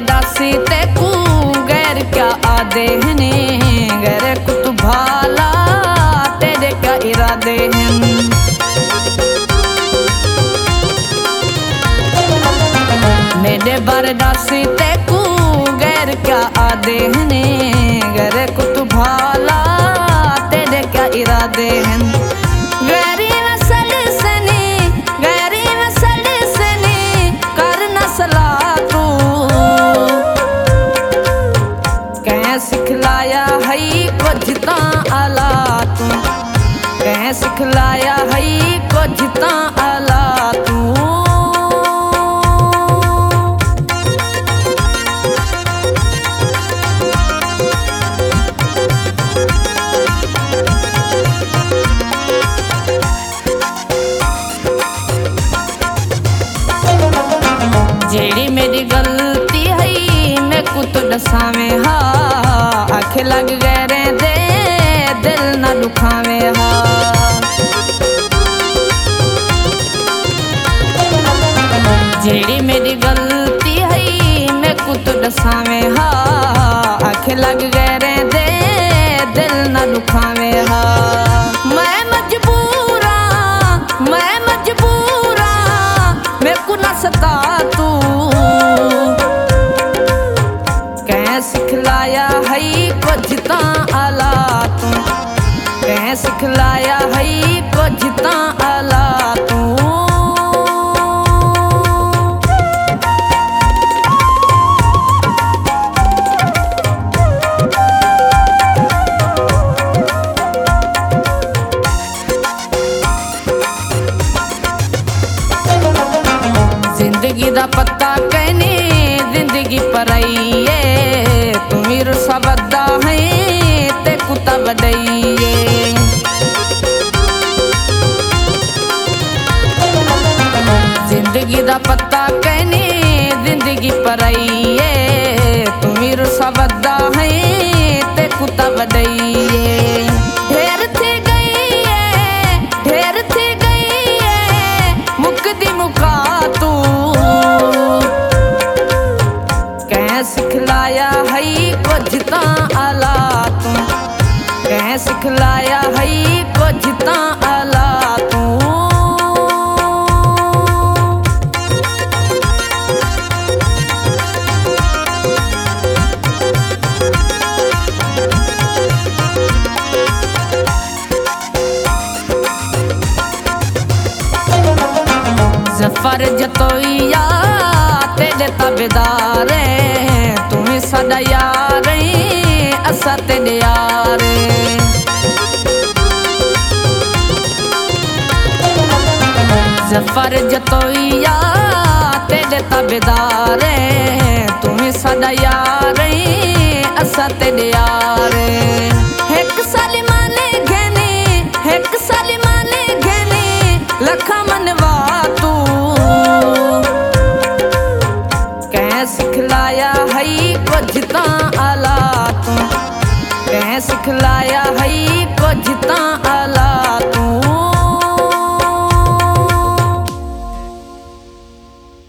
दासी तेकू गैर क्या आदे हैं, गैर को तू भाला तेरे क्या इरादे हैं। मेरे बारे दासी तेकू गैर क्या आदे हैं, गैर को तू भाला तेरे क्या इरादे हैं। गैरी नस्ल से नी, गैरी नस्ल से नी करना सलाह तू, कह सिखलाया है कुछ आला तू, कह सिखलाया है कुछ आला तू। जेड़ी मेरी गलती है मैं कुछ दसावे हा, आँख लग गए दे दिल न दुखावे हा। जेड़ी मेरी गलती है मैं कुछ दसावे हा, आँख लग गए दे दिल न दुखावे हा। मैं मजबूरा मैं को न सता तू, कह सिखलाया है कुछ आला तू, कह सिखलाया है कुछ आला तू। जिंदगी दा पत्ता कहने जिंदगी परइए, तुम्ही रुसा बदा है ते कुत्ता बदइए। जिंदगी दा पत्ता कहने जिंदगी परइए, तुम्ही रुसा बदा है ते कुत्ता बदइए। ढेर थी गई है मुकदी मुका तू, कह सिखलाया है कुछ आला तू, कह सिखलाया है कुछ आला तू। जफर जतोइया तेरे ताबेदार, तुम्हें साडा यार असा तेरे यार। जफर जतोइया तेरे ताबेदार, तुम्हें साडा यार असा तेरे यार।